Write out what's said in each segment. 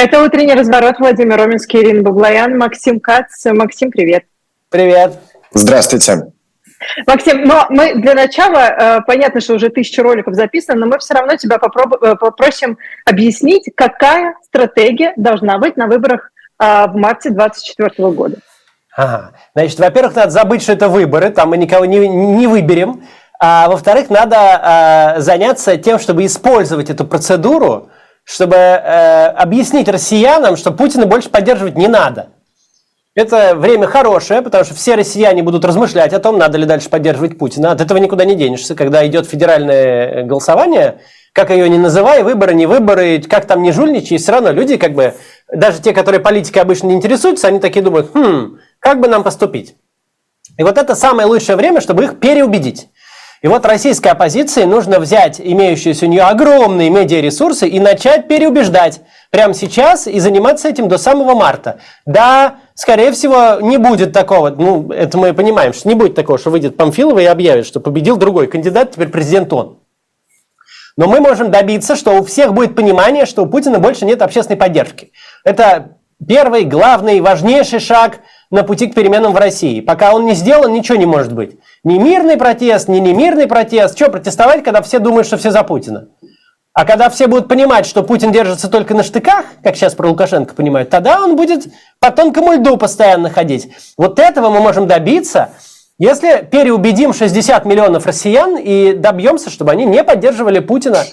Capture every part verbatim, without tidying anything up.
Это «Утренний разворот». Владимир Роминский, Ирина Баблоян, Максим Кац. Максим, привет. Привет. Здравствуйте. Максим, но мы для начала, понятно, что уже тысяча роликов записано, но мы все равно тебя попроб- попросим объяснить, какая стратегия должна быть на выборах в марте двадцать четвёртого года. Ага. Значит, во-первых, надо забыть, что это выборы, там мы никого не, не выберем. А во-вторых, надо а, заняться тем, чтобы использовать эту процедуру, чтобы а, объяснить россиянам, что Путина больше поддерживать не надо. Это время хорошее, потому что все россияне будут размышлять о том, надо ли дальше поддерживать Путина. От этого никуда не денешься. Когда идет федеральное голосование, как ее ни называй, выборы, не выборы, как там не жульничай, все равно люди, как бы, даже те, которые политикой обычно не интересуются, они такие думают, хм, как бы нам поступить? И вот это самое лучшее время, чтобы их переубедить. И вот российской оппозиции нужно взять имеющиеся у нее огромные медиаресурсы и начать переубеждать прямо сейчас и заниматься этим до самого марта. Да, скорее всего, не будет такого, ну, это мы понимаем, что не будет такого, что выйдет Памфилова и объявит, что победил другой кандидат, теперь президент он. Но мы можем добиться, что у всех будет понимание, что у Путина больше нет общественной поддержки. Это первый, главный, важнейший шаг на пути к переменам в России. Пока он не сделан, ничего не может быть. Ни мирный протест, ни немирный протест. Что протестовать, когда все думают, что все за Путина? А когда все будут понимать, что Путин держится только на штыках, как сейчас про Лукашенко понимают, тогда он будет по тонкому льду постоянно ходить. Вот этого мы можем добиться, если переубедим шестьдесят миллионов россиян и добьемся, чтобы они не поддерживали Путина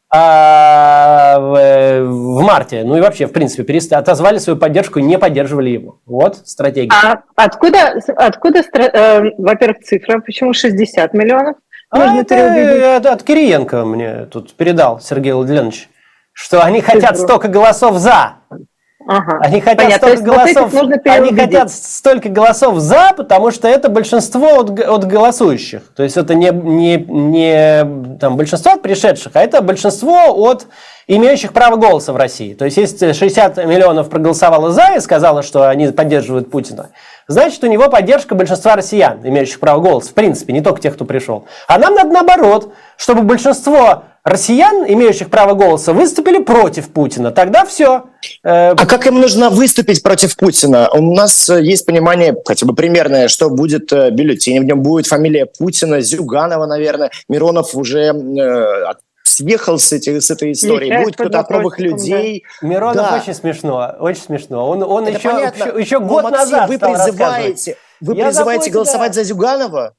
а, в, в марте. Ну и вообще, в принципе, перестали, отозвали свою поддержку и не поддерживали его. Вот стратегия. А откуда, откуда э, во-первых, цифра? Почему шестьдесят миллионов? А это, это от Кириенко мне тут передал Сергей Владимирович, что они хотят столько голосов «за». Ага. Они хотят Понятно. столько голосов, вот они хотят столько голосов «за», потому что это большинство от, от голосующих. То есть это не, не, не там, большинство от пришедших, а это большинство от имеющих право голоса в России. То есть если шестьдесят миллионов проголосовало «за» и сказало, что они поддерживают Путина, значит, у него поддержка большинства россиян, имеющих право голоса, в принципе, не только тех, кто пришел. А нам надо наоборот, чтобы большинство россиян, имеющих право голоса, выступили против Путина. Тогда все. А как им нужно выступить против Путина? У нас есть понимание, хотя бы примерное, что будет бюллетень, в нем будет фамилия Путина, Зюганова, наверное. Миронов уже э, съехал с, эти, с этой историей. Будет кто-то от новых людей. Да. Миронов да. очень смешно, очень смешно. Он, он еще, еще, еще Но, год Максим, назад вы призываете, вы призываете голосовать тебя... за Зюганова?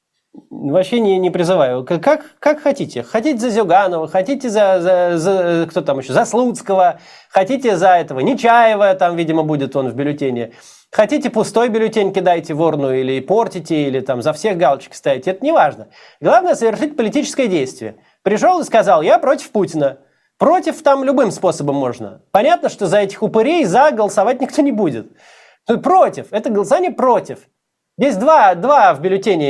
Вообще не, не призываю. Как, как хотите. Хотите за Зюганова, хотите за, за, за кто там еще, за Слуцкого, хотите за этого Нечаева, там, видимо, будет он в бюллетене. Хотите пустой бюллетень кидайте в урну или портите, или там за всех галочки ставите. Это не важно. Главное совершить политическое действие. Пришел и сказал, я против Путина. Против там любым способом можно. Понятно, что за этих упырей за голосовать никто не будет. Против. Это голосование против. Есть два, два в бюллетене,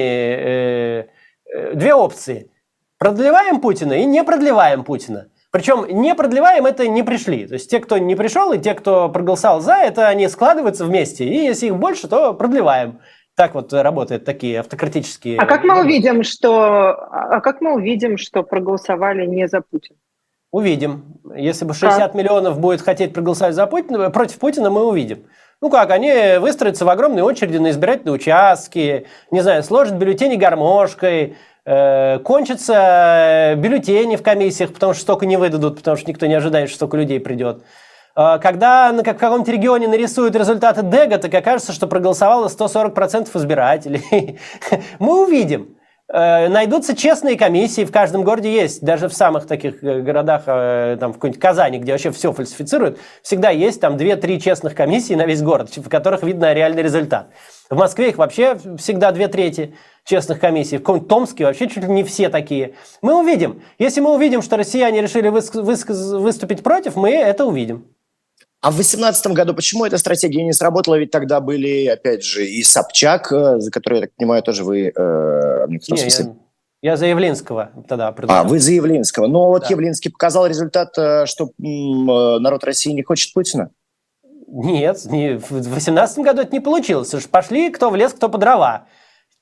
э, э, две опции. Продлеваем Путина и не продлеваем Путина. Причем не продлеваем это не пришли. То есть те, кто не пришел, и те, кто проголосовал за, это они складываются вместе. И если их больше, то продлеваем. Так вот работают такие автократические... А как мы увидим, что, а как мы увидим, что проголосовали не за Путина? Увидим. Если бы шестьдесят как? миллионов будет хотеть проголосовать за Путина, против Путина, мы увидим. Ну как, они выстроятся в огромные очереди на избирательные участки, не знаю, сложат бюллетени гармошкой, э, кончатся бюллетени в комиссиях, потому что столько не выдадут, потому что никто не ожидает, что столько людей придет. Э, когда на как, в каком-то регионе нарисуют результаты ДЭГа, так окажется, что проголосовало сто сорок процентов избирателей. Мы увидим. Найдутся честные комиссии, в каждом городе есть, даже в самых таких городах, там в какой-нибудь Казани, где вообще все фальсифицируют, всегда есть там две-три честных комиссии на весь город, в которых видно реальный результат. В Москве их вообще всегда две трети честных комиссий, в каком-нибудь Томске вообще чуть ли не все такие. Мы увидим. Если мы увидим, что россияне решили выс- выс- выступить против, мы это увидим. А в две тысячи восемнадцатом году почему эта стратегия не сработала? Ведь тогда были, опять же, и Собчак, за который, я так понимаю, тоже вы... Э, не, я, я за Явлинского тогда продолжал. А, вы за Явлинского. Но вот да. Явлинский показал результат, что м, народ России не хочет Путина. Нет, не, в две тысячи восемнадцатом году это не получилось. Пошли кто в лес, кто по дрова.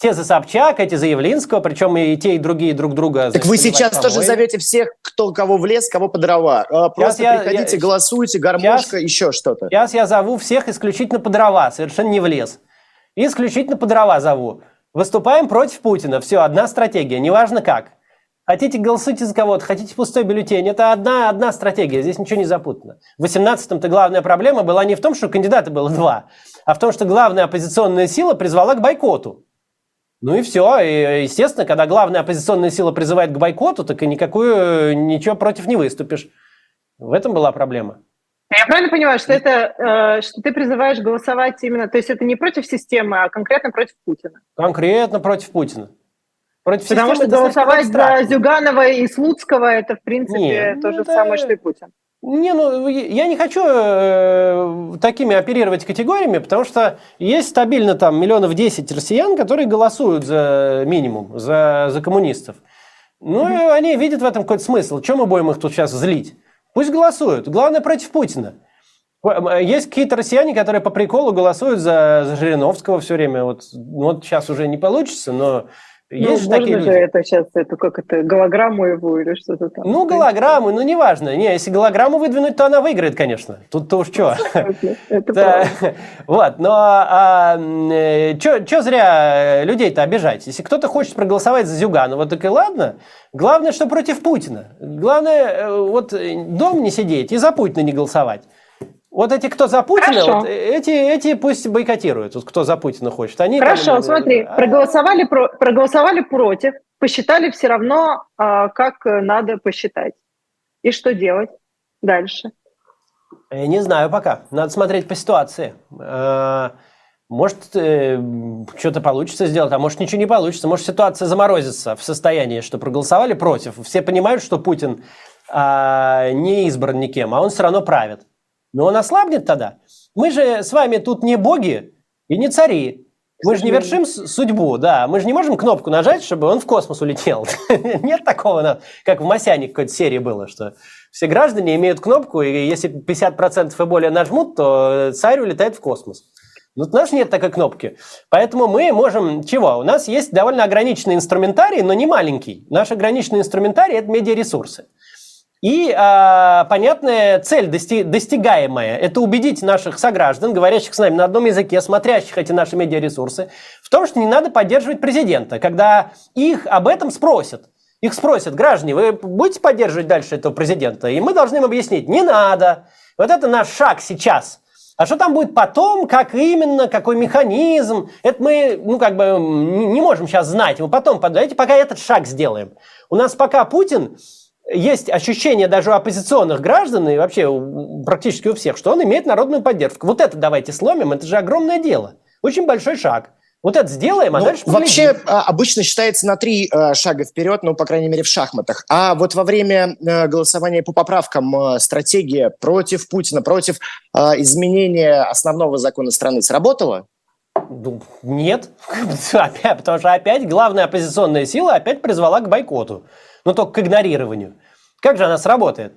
Те за Собчак, эти за Явлинского, причем и те, и другие друг друга... Так вы сейчас тоже зовете всех, кто кого в лес, кого по дрова. Просто я, приходите, я, голосуйте, гармошка, сейчас, еще что-то. Сейчас я зову всех исключительно по дрова, совершенно не в лес. Исключительно по дрова зову. Выступаем против Путина. Все, одна стратегия, неважно как. Хотите, голосуйте за кого-то, хотите пустой бюллетень. Это одна, одна стратегия, здесь ничего не запутано. В восемнадцатом-то главная проблема была не в том, что кандидата было два, а в том, что главная оппозиционная сила призвала к бойкоту. Ну и все. И, естественно, когда главная оппозиционная сила призывает к бойкоту, так и никакую, ничего против не выступишь. В этом была проблема. Я правильно понимаю, что это, э, что ты призываешь голосовать именно, то есть это не против системы, а конкретно против Путина? Конкретно против Путина. Против Потому системы, что голосовать за Зюганова и Слуцкого, это, в принципе, не, то ну, же это... самое, что и Путин. Не, ну, я не хочу э, такими оперировать категориями, потому что есть стабильно там миллионов десять россиян, которые голосуют за минимум, за, за коммунистов. Ну, mm-hmm. и они видят в этом какой-то смысл. Чем мы будем их тут сейчас злить? Пусть голосуют. Главное, против Путина. Есть какие-то россияне, которые по приколу голосуют за, за Жириновского все время. Вот, вот сейчас уже не получится, но... Есть ну, же такие можно люди. же это сейчас, это как это, голограмму его или что-то там. Ну, голограмму, ну, неважно. Не, если голограмму выдвинуть, то она выиграет, конечно. Тут-то уж что. Это правда. Вот, но что зря людей-то обижать? Если кто-то хочет проголосовать за Зюганова, так и ладно. Главное, что против Путина. Главное, вот дома не сидеть и за Путина не голосовать. Вот эти, кто за Путина, вот, эти, эти пусть бойкотируют, вот, кто за Путина хочет. Они Хорошо, там, смотри, а... проголосовали, про, проголосовали против, посчитали все равно, а, как надо посчитать. И что делать дальше? Я не знаю пока. Надо смотреть по ситуации. Может, что-то получится сделать, а может, ничего не получится. Может, ситуация заморозится в состоянии, что проголосовали против. Все понимают, что Путин не избран никем, а он все равно правит. Но он ослабнет тогда. Мы же с вами тут не боги и не цари. Мы же не вершим судьбу, да. Мы же не можем кнопку нажать, чтобы он в космос улетел. Нет такого, как в «Масяне» какой-то серии было, что все граждане имеют кнопку, и если пятьдесят процентов и более нажмут, то царь улетает в космос. Ну, у нас нет такой кнопки. Поэтому мы можем... Чего? У нас есть довольно ограниченный инструментарий, но не маленький. Наш ограниченный инструментарий – это медиаресурсы. И э, понятная цель, дости- достигаемая, это убедить наших сограждан, говорящих с нами на одном языке, смотрящих эти наши медиаресурсы, в том, что не надо поддерживать президента, когда их об этом спросят. Их спросят: граждане, вы будете поддерживать дальше этого президента? И мы должны им объяснить: не надо. Вот это наш шаг сейчас. А что там будет потом, как именно, какой механизм, это мы, ну, как бы не можем сейчас знать. Мы потом, давайте пока этот шаг сделаем. У нас пока Путин... Есть ощущение даже у оппозиционных граждан и вообще у, практически у всех, что он имеет народную поддержку. Вот это давайте сломим, это же огромное дело. Очень большой шаг. Вот это сделаем, а ну, дальше поглядим. Вообще обычно считается на три э, шага вперед, ну, по крайней мере, в шахматах. А вот во время э, голосования по поправкам э, стратегия против Путина, против э, изменения основного закона страны сработала? Ну, нет. Опять, потому что опять главная оппозиционная сила опять призвала к бойкоту. Но только к игнорированию. Как же она сработает?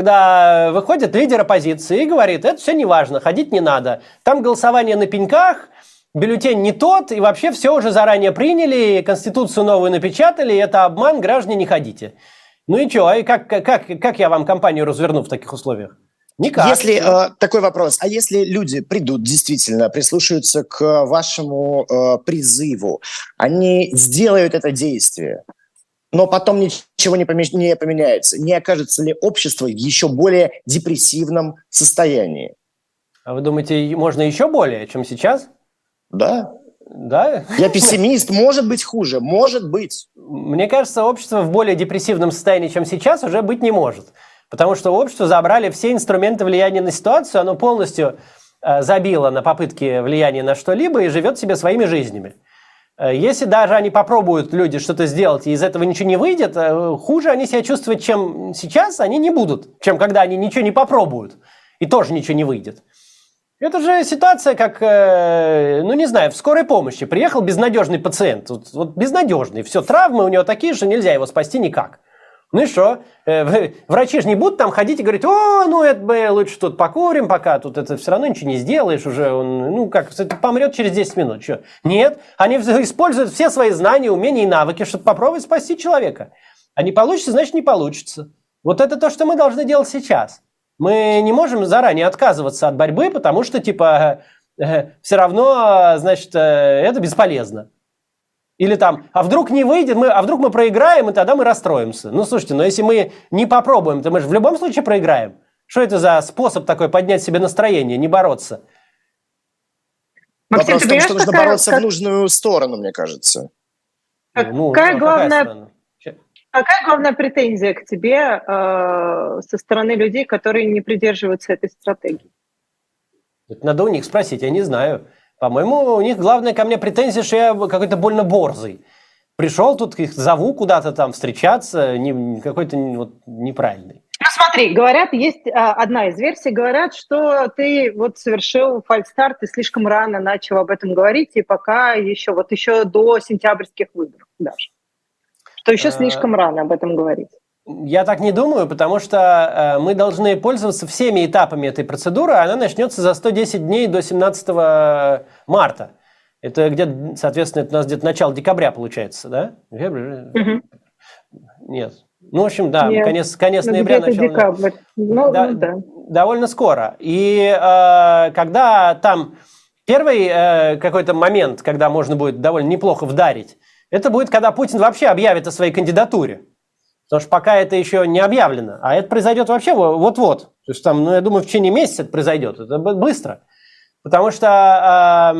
Когда выходит лидер оппозиции и говорит: это все не важно, ходить не надо. Там голосование на пеньках, бюллетень не тот, и вообще все уже заранее приняли, Конституцию новую напечатали, это обман, граждане, не ходите. Ну и что, и как, как, как я вам кампанию разверну в таких условиях? Никак. Если э, такой вопрос, а если люди придут, действительно прислушаются к вашему э, призыву, они сделают это действие, но потом ничего не, помещ... не поменяется, не окажется ли общество в еще более депрессивном состоянии? А вы думаете, можно еще более, чем сейчас? Да. Да? Я пессимист, может быть хуже, может быть. Мне кажется, общество в более депрессивном состоянии, чем сейчас, уже быть не может. Потому что общество забрали все инструменты влияния на ситуацию, оно полностью э, забило на попытки влияния на что-либо и живет себе своими жизнями. Э, если даже они попробуют, люди, что-то сделать, и из этого ничего не выйдет, э, хуже они себя чувствовать, чем сейчас, они не будут, чем когда они ничего не попробуют, и тоже ничего не выйдет. Это же ситуация, как, э, ну не знаю, в скорой помощи. Приехал безнадежный пациент, вот, вот безнадежный, все, травмы у него такие, что нельзя его спасти никак. Ну и что? Врачи же не будут там ходить и говорить: о, ну это мы лучше тут покурим пока, тут это все равно ничего не сделаешь уже, он, ну как, это помрет через десять минут. Что? Нет, они используют все свои знания, умения и навыки, чтобы попробовать спасти человека. А не получится, значит не получится. Вот это то, что мы должны делать сейчас. Мы не можем заранее отказываться от борьбы, потому что типа все равно, значит, это бесполезно. Или там, а вдруг не выйдет, мы, а вдруг мы проиграем, и тогда мы расстроимся. Ну, слушайте, но если мы не попробуем, то мы же в любом случае проиграем. Что это за способ такой поднять себе настроение, не бороться? Максим, Вопрос в том, что нужно какая, бороться как... в нужную сторону, мне кажется. Как, ну, какая, ну, главная, какая, какая главная претензия к тебе э, со стороны людей, которые не придерживаются этой стратегии? Это надо у них спросить, я не знаю. По-моему, у них главная ко мне претензия, что я какой-то больно борзый. Пришел тут, их зову куда-то там встречаться, не, какой-то вот неправильный. Ну смотри, говорят, есть а, одна из версий, говорят, что ты вот совершил фальстарт и слишком рано начал об этом говорить, и пока еще, вот еще до сентябрьских выборов даже. Что еще а... слишком рано об этом говорить. Я так не думаю, потому что э, мы должны пользоваться всеми этапами этой процедуры, а она начнется за сто десять дней до семнадцатого марта. Это где-то, соответственно, это у нас где-то начало декабря получается, да? Угу. Нет. Ну, в общем, да, Нет. конец, конец ну, ноября, начало... декабрь. Ну, да, ну, да. Довольно скоро. И э, когда там первый э, какой-то момент, когда можно будет довольно неплохо вдарить, это будет, когда Путин вообще объявит о своей кандидатуре. Потому что пока это еще не объявлено. А это произойдет вообще вот-вот. То есть там, ну, я думаю, в течение месяца это произойдет. Это быстро. Потому что,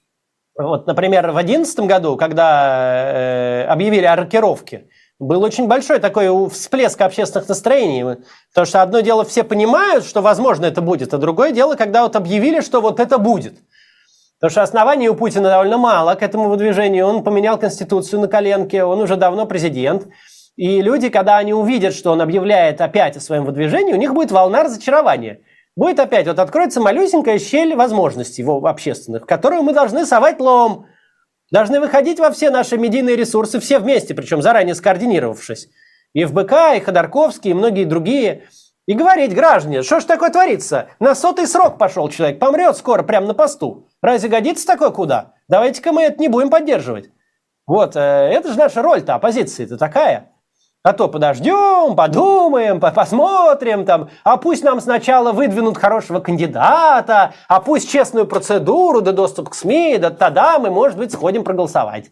э, вот, например, в две тысячи одиннадцатом году, когда э, объявили о рокировке, был очень большой такой всплеск общественных настроений. Потому что одно дело, все понимают, что, возможно, это будет, а другое дело, когда вот объявили, что вот это будет. Потому что оснований у Путина довольно мало к этому выдвижению. Он поменял конституцию на коленке, он уже давно президент. И люди, когда они увидят, что он объявляет опять о своем выдвижении, у них будет волна разочарования. Будет опять, вот откроется малюсенькая щель возможностей общественных, в которую мы должны совать лом. Должны выходить во все наши медийные ресурсы, все вместе, причем заранее скоординировавшись. И эф бэ ка, и Ходорковский, и многие другие. И говорить: граждане, что ж такое творится? На сотый срок пошел человек, помрет скоро прямо на посту. Разве годится такое куда? Давайте-ка мы это не будем поддерживать. Вот, это же наша роль-то, оппозиции-то такая. А то подождем, подумаем, посмотрим, там, а пусть нам сначала выдвинут хорошего кандидата, а пусть честную процедуру, да доступ к СМИ, да тогда мы, может быть, сходим проголосовать.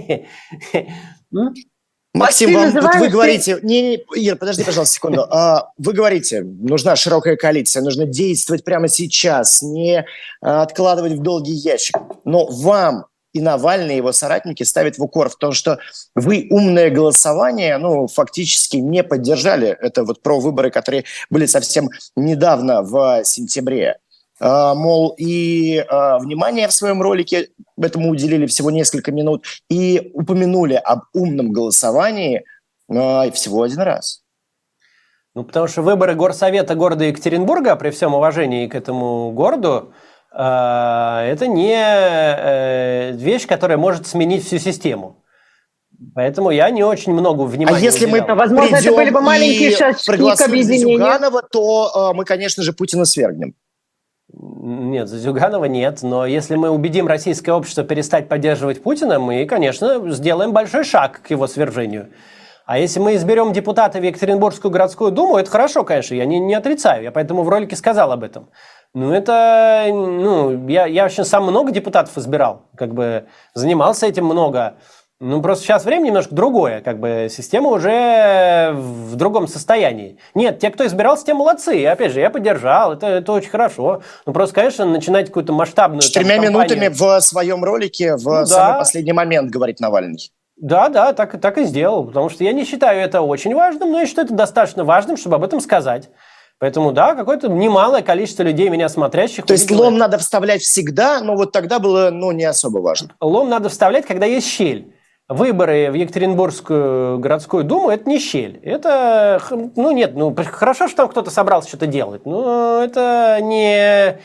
Максим, вам, вот вы говорите... Не, не, Ир, подожди, пожалуйста, секунду. Вы говорите, нужна широкая коалиция, нужно действовать прямо сейчас, не откладывать в долгий ящик. Но вам... и Навальный и его соратники ставят в укор в том, что вы умное голосование, ну, фактически не поддержали. Это вот про выборы, которые были совсем недавно, в сентябре. А, мол, и а, внимание в своем ролике этому уделили всего несколько минут и упомянули об умном голосовании а, всего один раз. Ну, потому что выборы горсовета города Екатеринбурга, при всем уважении к этому городу, это не вещь, которая может сменить всю систему. Поэтому я не очень много внимания А если уделял. мы Возможно, это были бы маленькие шажки к объединению. За Зюганова, то мы, конечно же, Путина свергнем. Нет, за Зюганова нет. Но если мы убедим российское общество перестать поддерживать Путина, мы, конечно, сделаем большой шаг к его свержению. А если мы изберем депутата в Екатеринбургскую городскую думу, это хорошо, конечно, я не, не отрицаю. Я поэтому в ролике сказал об этом. Ну, это, ну, я, я вообще сам много депутатов избирал, как бы занимался этим много. Ну, просто сейчас время немножко другое, как бы система уже в другом состоянии. Нет, те, кто избирался, те молодцы. И, опять же, я поддержал, это, это очень хорошо. Ну, просто, конечно, начинать какую-то масштабную... Четырьмя там, минутами в своем ролике в ну, самый да. последний момент, говорит Навальный. Да, да, так, так и сделал, потому что я не считаю это очень важным, но я считаю это достаточно важным, чтобы об этом сказать. Поэтому, да, какое-то немалое количество людей, меня смотрящих... То есть лом надо вставлять всегда, но вот тогда было, ну, не особо важно. Лом надо вставлять, когда есть щель. Выборы в Екатеринбургскую городскую думу – это не щель. Это, ну, нет, ну, хорошо, что там кто-то собрался что-то делать, но это не,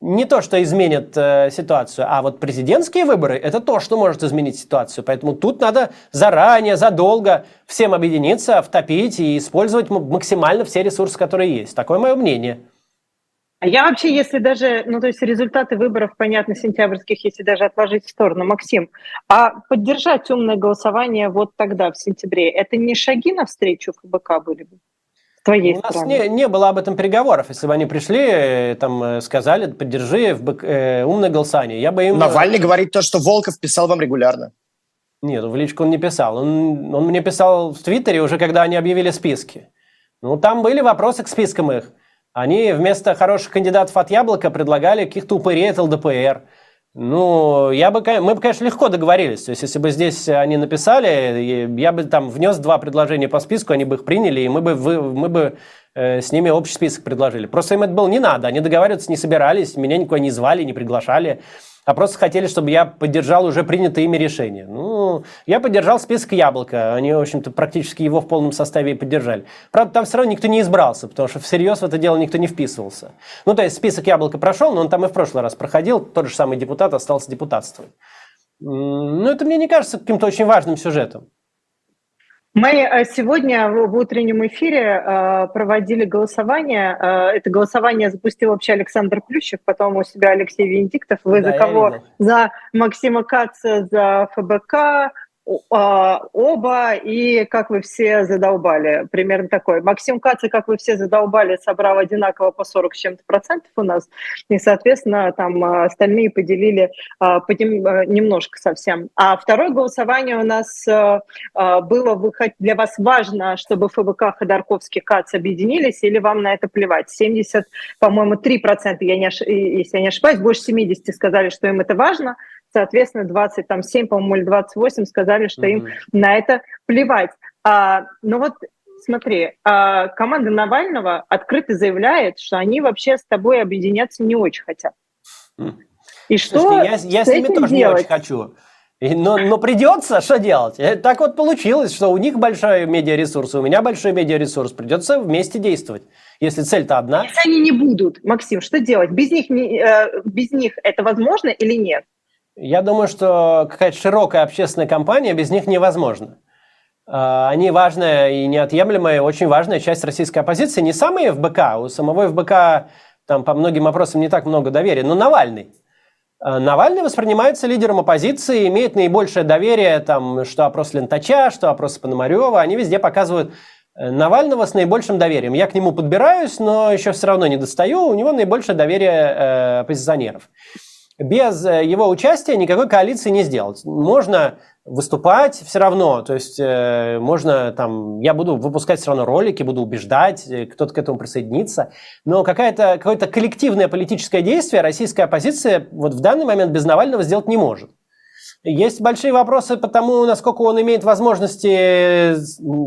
не то, что изменит э, ситуацию, а вот президентские выборы – это то, что может изменить ситуацию. Поэтому тут надо заранее, задолго всем объединиться, втопить и использовать максимально все ресурсы, которые есть. Такое мое мнение. Я вообще, если даже, ну, то есть результаты выборов, понятно, сентябрьских, если даже отложить в сторону, Максим, а поддержать умное голосование вот тогда, в сентябре, это не шаги навстречу ФБК были бы? Твоей У нас стороны. не, не было об этом переговоров. Если бы они пришли, там сказали, поддержи в э, умное голосование, я бы им... Навальный говорит то, что Волков писал вам регулярно. Нет, в личку он не писал. Он, он мне писал в Твиттере уже, когда они объявили списки. Ну, там были вопросы к спискам их. Они вместо хороших кандидатов от Яблока предлагали каких-то упырей от ЛДПР. Ну, я бы, мы бы, конечно, легко договорились. То есть, если бы здесь они написали, я бы там внес два предложения по списку, они бы их приняли, и мы бы, мы бы э, с ними общий список предложили. Просто им это было не надо. Они договариваться не собирались, меня никуда не звали, не приглашали, а просто хотели, чтобы я поддержал уже принятые ими решения. Ну, я поддержал список Яблока. Они, в общем-то, практически его в полном составе и поддержали. Правда, там все равно никто не избрался, потому что всерьез в это дело никто не вписывался. Ну, то есть список Яблока прошел, но он там и в прошлый раз проходил. Тот же самый депутат остался депутатствовать. Ну, это мне не кажется каким-то очень важным сюжетом. Мы сегодня в утреннем эфире проводили голосование. Это голосование запустил вообще Александр Плющев, потом у себя Алексей Венедиктов. Вы да, за кого? За Максима Каца, за ФБК, оба, и как вы все задолбали. Примерно такой. Максим Кац, и как вы все задолбали, собрал одинаково по сорок с чем-то процентов у нас. И, соответственно, там остальные поделили немножко совсем. А второе голосование у нас было, для вас важно, чтобы ФБК, Ходорковский, Кац объединились, или вам на это плевать? семьдесят, по-моему, три процента, я не ош... если я не ошибаюсь, больше семьдесят сказали, что им это важно. Соответственно, двадцать семь, по-моему, или двадцать восемь сказали, что mm-hmm. им на это плевать. А, ну вот смотри, а, команда Навального открыто заявляет, что они вообще с тобой объединяться не очень хотят. Mm. И что Слушайте, я, я с, с ними тоже делать? не очень хочу. Но, но придется, что делать? Так вот получилось, что у них большой медиаресурс, у меня большой медиаресурс. Придется вместе действовать, если цель-то одна. Если они не будут, Максим, что делать? Без них, не, э, без них это возможно или нет? Я думаю, что какая-то широкая общественная кампания без них невозможна. Они важная и неотъемлемая, очень важная часть российской оппозиции. Не самый ФБК, у самого ФБК там по многим вопросам не так много доверия, но Навальный. Навальный воспринимается лидером оппозиции, имеет наибольшее доверие, там, что опрос Лентача, что опрос Пономарева. Они везде показывают Навального с наибольшим доверием. Я к нему подбираюсь, но еще все равно не достаю. У него наибольшее доверие э, оппозиционеров. Без его участия никакой коалиции не сделать. Можно выступать все равно, то есть э, можно там, я буду выпускать все равно ролики, буду убеждать, кто-то к этому присоединится, но какая-то, какое-то коллективное политическое действие российская оппозиция вот в данный момент без Навального сделать не может. Есть большие вопросы по тому, насколько он имеет возможности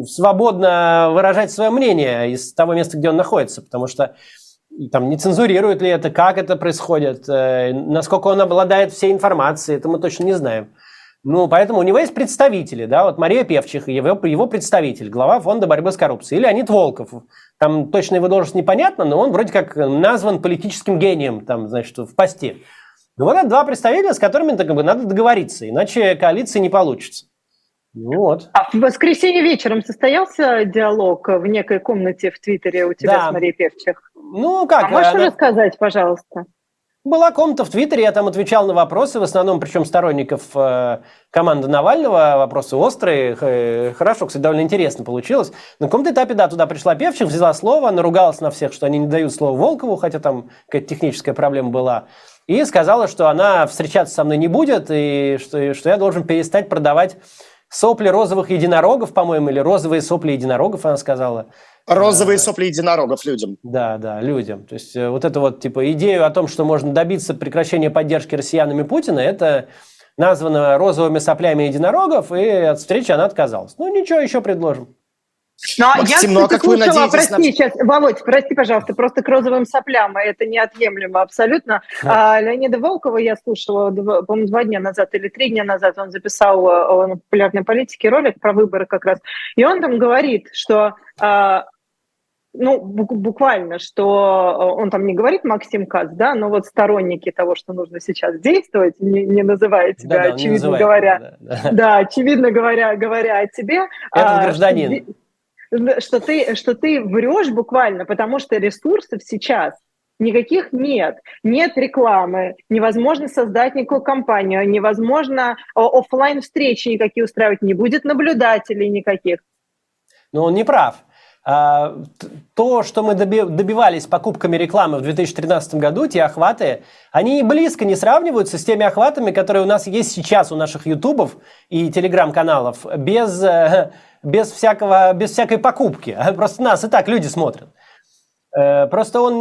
свободно выражать свое мнение из того места, где он находится, потому что там, не цензурирует ли это, как это происходит, э, насколько он обладает всей информацией, это мы точно не знаем. Ну, поэтому у него есть представители, да, вот Мария Певчих, его, его представитель, глава фонда борьбы с коррупцией, или Леонид Волков. Там точно его должность непонятна, но он вроде как назван политическим гением, там, значит, в посте. Ну, вот это два представителя, с которыми как бы, надо договориться, иначе коалиции не получится. Ну, вот. А в воскресенье вечером состоялся диалог в некой комнате в Твиттере у тебя да. с Марией Певчих? Ну, как? А можешь она... рассказать, пожалуйста? Была комната в Твиттере, я там отвечал на вопросы, в основном, причем сторонников э, команды Навального, вопросы острые, э, хорошо, кстати, довольно интересно получилось. На каком-то этапе, да, туда пришла Певчих, взяла слово, наругалась на всех, что они не дают слово Волкову, хотя там какая-то техническая проблема была, и сказала, что она встречаться со мной не будет, и что, и что я должен перестать продавать сопли розовых единорогов, по-моему, или розовые сопли единорогов, она сказала. Розовые сопли единорогов людям. Да, да, людям. То есть вот эту вот типа идею о том, что можно добиться прекращения поддержки россиянами Путина, это названо розовыми соплями единорогов, и от встречи она отказалась. Ну ничего, еще предложим. Но Максим, я, кстати, ну, а как слушала, вы надеетесь, прости, на... сейчас, Володь, прости, пожалуйста, просто к розовым соплям, это неотъемлемо абсолютно. Да. А, Леонида Волкова я слушала, по-моему, два дня назад или три дня назад, он записал на популярной политике ролик про выборы как раз, и он там говорит, что а, ну, буквально, что он там не говорит Максим Кац, да, но вот сторонники того, что нужно сейчас действовать, не, не называя тебя, да, да, очевидно говоря, меня, да, да. да, очевидно говоря, говоря о тебе, этот а, гражданин, что, что ты, что ты врешь буквально, потому что ресурсов сейчас никаких нет. Нет рекламы, невозможно создать никакую кампанию, невозможно офлайн встречи никакие устраивать, не будет наблюдателей никаких. Но он не прав. То, что мы добивались покупками рекламы в две тысячи тринадцатом году, те охваты, они близко не сравниваются с теми охватами, которые у нас есть сейчас у наших ютубов и телеграм-каналов, без, без, всякого, без всякой покупки. Просто нас и так люди смотрят. Просто он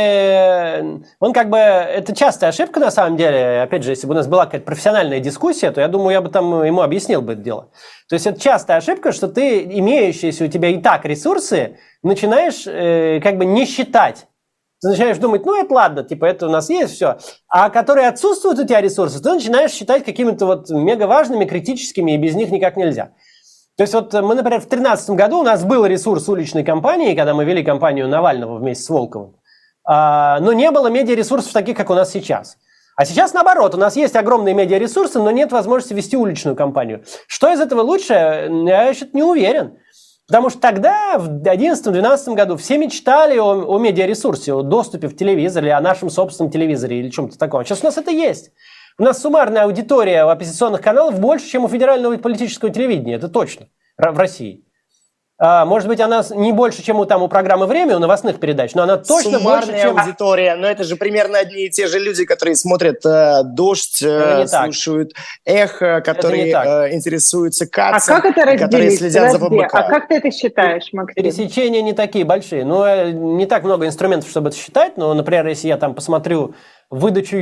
не... Он как бы... Это частая ошибка, на самом деле. Опять же, если бы у нас была какая-то профессиональная дискуссия, то я думаю, я бы там ему объяснил бы это дело. То есть это частая ошибка, что ты, имеющиеся у тебя и так ресурсы, начинаешь э, как бы не считать. Ты начинаешь думать, ну это ладно, типа это у нас есть, все. А которые отсутствуют у тебя ресурсы, ты начинаешь считать какими-то вот мега важными, критическими, и без них никак нельзя. То есть вот мы, например, в две тысячи тринадцатом году у нас был ресурс уличной кампании, когда мы вели кампанию Навального вместе с Волковым, но не было медиаресурсов таких, как у нас сейчас. А сейчас наоборот, у нас есть огромные медиаресурсы, но нет возможности вести уличную кампанию. Что из этого лучше, я что-то не уверен. Потому что тогда, в две тысячи одиннадцатом-две тысячи двенадцатом году, все мечтали о, о медиаресурсе, о доступе в телевизор, или о нашем собственном телевизоре, или чем-то таком. Сейчас у нас это есть. У нас суммарная аудитория у оппозиционных каналов больше, чем у федерального политического телевидения. Это точно. В России. А, может быть, она не больше, чем у, там, у программы «Время», у новостных передач, но она точно суммарная больше, чем... аудитория. Но это же примерно одни и те же люди, которые смотрят э, «Дождь», э, слушают «Эхо», которые э, интересуются «Кацем», а как это которые следят Подожди, за ПБК. А как ты это считаешь, Максим? Пересечения не такие большие. Ну, не так много инструментов, чтобы это считать. Но, например, если я там посмотрю выдачу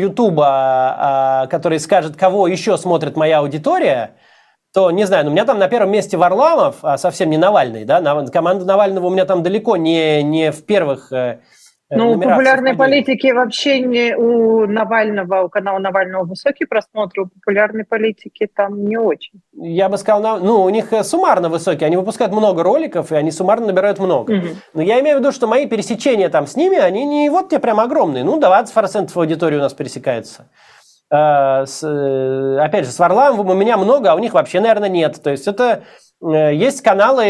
Ютуба, который скажет, кого еще смотрит моя аудитория, то, не знаю, ну, у меня там на первом месте Варламов, а совсем не Навальный, да, команда Навального у меня там далеко не, не в первых э, Ну, у популярной политики вообще не... У Навального, у канала Навального высокие просмотры, у популярной политики там не очень. Я бы сказал, ну, у них суммарно высокие, они выпускают много роликов, и они суммарно набирают много. Угу. Но я имею в виду, что мои пересечения там с ними, они не вот те прям огромные, ну, двадцать процентов аудитории у нас пересекается. С, опять же, с Варламовым у меня много, а у них вообще, наверное, нет. То есть это есть каналы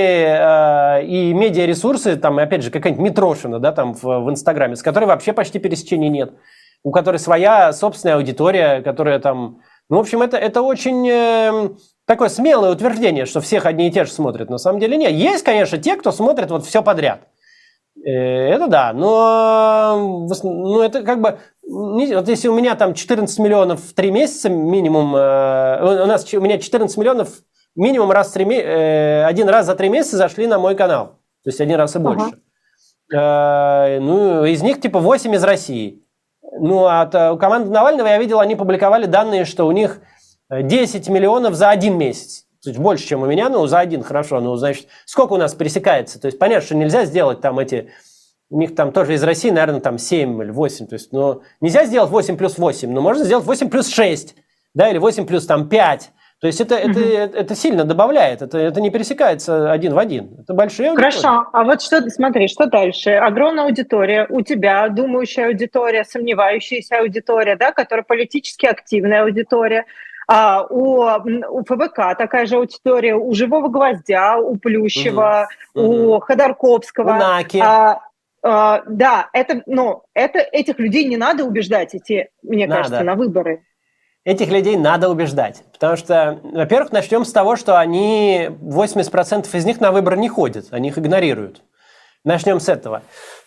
и медиаресурсы, там, опять же, какая-нибудь Митрошина, да, там в, в Инстаграме, с которой вообще почти пересечений нет. У которой своя собственная аудитория, которая там... Ну, в общем, это, это очень э, такое смелое утверждение, что всех одни и те же смотрят. На самом деле нет. Есть, конечно, те, кто смотрит вот все подряд. Это да, но ну, это как бы, вот если у меня там четырнадцать миллионов в три месяца минимум, э, у нас у меня четырнадцать миллионов минимум раз в три, э, один раз за три месяца зашли на мой канал, то есть один раз и больше. Uh-huh. Э, ну, из них типа восемь из России. Ну, от у команды Навального я видел, они публиковали данные, что у них десять миллионов за один месяц. То есть больше, чем у меня, но за один хорошо. Ну, значит, сколько у нас пересекается? То есть понятно, что нельзя сделать там эти... У них там тоже из России, наверное, там семь или восемь. То есть, ну, нельзя сделать восемь плюс восемь, но можно сделать восемь плюс шесть, да, или восемь плюс там пять. То есть это, это, mm-hmm. это сильно добавляет, это, это не пересекается один в один. Это большие аудитории. Хорошо, а вот что, смотри, что дальше? Огромная аудитория, у тебя думающая аудитория, сомневающаяся аудитория, да, которая политически активная аудитория. А у, у ФБК такая же аудитория, у Живого Гвоздя, у Плющева, угу. у угу. Ходорковского. У Наки. А, а, да, это, ну, это, этих людей не надо убеждать идти, мне надо. кажется, на выборы. Этих людей надо убеждать. Потому что, во-первых, начнем с того, что они, восемьдесят процентов из них на выборы не ходят, они их игнорируют. Начнем с этого.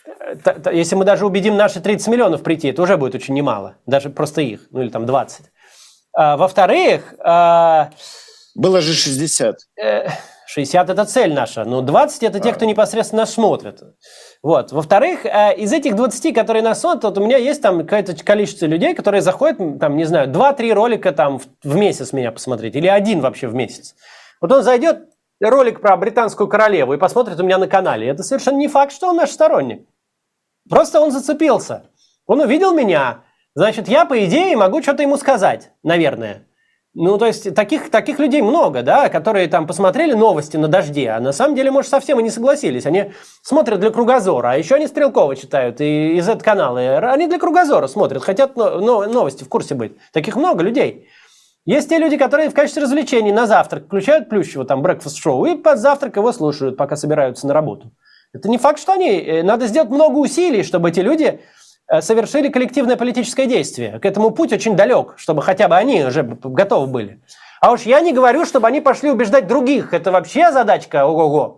Если мы даже убедим наши тридцать миллионов прийти, это уже будет очень немало. Даже просто их, ну или там двадцать. А, во-вторых... А, было же шестьдесят. шестьдесят – это цель наша, но двадцать – это те, кто непосредственно нас смотрит. Вот. Во-вторых, из этих двадцати, которые нас смотрят, вот у меня есть там какое-то количество людей, которые заходят, там, не знаю, два-три ролика там в месяц меня посмотреть, или один вообще в месяц. Вот он зайдет, ролик про британскую королеву, и посмотрит у меня на канале. Это совершенно не факт, что он наш сторонник. Просто он зацепился. Он увидел меня. Значит, я, по идее, могу что-то ему сказать, наверное. Ну, то есть таких, таких людей много, да, которые там посмотрели новости на «Дожде», а на самом деле, может, совсем и не согласились. Они смотрят для кругозора, а еще они Стрелкова читают и из этого канала. Они для кругозора смотрят, хотят новости в курсе быть. Таких много людей. Есть те люди, которые в качестве развлечений на завтрак включают Плющева, там, брекфаст-шоу, и под завтрак его слушают, пока собираются на работу. Это не факт, что они... Надо сделать много усилий, чтобы эти люди совершили коллективное политическое действие. К этому путь очень далек, чтобы хотя бы они уже готовы были. А уж я не говорю, чтобы они пошли убеждать других. Это вообще задачка ого-го.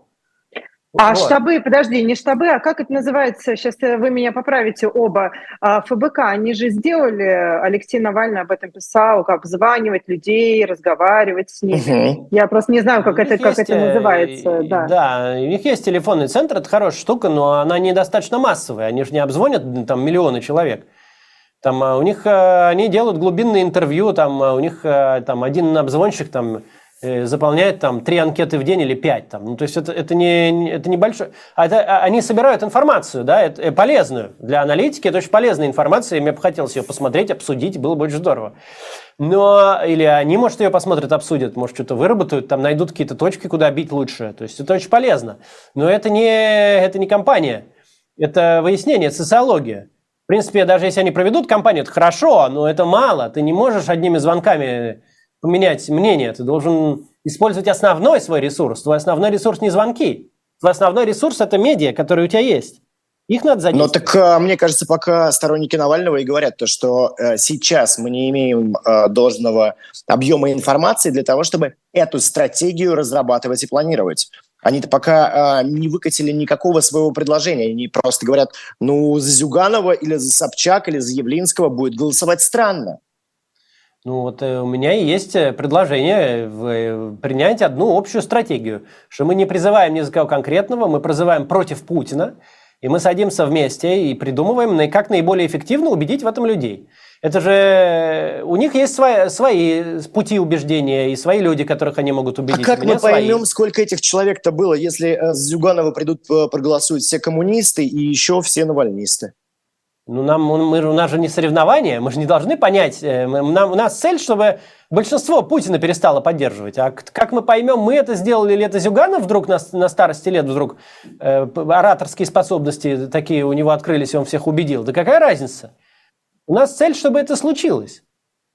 А вот. штабы, подожди, не штабы, а как это называется? Сейчас вы меня поправите оба. ФБК, они же сделали, Алексей Навальный об этом писал, как обзванивать людей, разговаривать с ними. Угу. Я просто не знаю, как, это, как это называется. Да. да, у них есть телефонный центр, это хорошая штука, но она недостаточно массовая. Они же не обзвонят там миллионы человек. Там у них, они делают глубинные интервью, там у них там один обзвонщик там заполняет там три анкеты в день или пять. Там. Ну, то есть это, это, не, это небольшое. А это, они собирают информацию, да, это, полезную. Для аналитики это очень полезная информация, и мне бы хотелось ее посмотреть, обсудить, было бы очень здорово. Но, или они, может, ее посмотрят, обсудят, может, что-то выработают, там найдут какие-то точки, куда бить лучше. То есть это очень полезно. Но это не, это не кампания, это выяснение, это социология. В принципе, даже если они проведут кампанию, это хорошо, но это мало. Ты не можешь одними звонками поменять мнение. Ты должен использовать основной свой ресурс. Твой основной ресурс не звонки. Твой основной ресурс – это медиа, которые у тебя есть. Их надо задействовать. Но так, мне кажется, пока сторонники Навального и говорят то, что сейчас мы не имеем должного объема информации для того, чтобы эту стратегию разрабатывать и планировать. Они-то пока э, не выкатили никакого своего предложения. Они просто говорят, ну, за Зюганова или за Собчак или за Явлинского будет голосовать странно. Ну вот э, у меня и есть предложение в, принять одну общую стратегию, что мы не призываем ни за кого конкретного, мы призываем против Путина, и мы садимся вместе и придумываем, как наиболее эффективно убедить в этом людей. Это же у них есть свои, свои пути убеждения и свои люди, которых они могут убедить. А как мы поймем, свои. Сколько этих человек-то было, если с Зюганова придут проголосуют все коммунисты и еще все навальнисты? Ну, нам, мы, у нас же не соревнования, мы же не должны понять. Мы, нам, у нас цель, чтобы большинство Путина перестало поддерживать. А как мы поймем, мы это сделали или это Зюганов вдруг на, на старости лет вдруг э, ораторские способности такие у него открылись, и он всех убедил? Да какая разница? У нас цель, чтобы это случилось.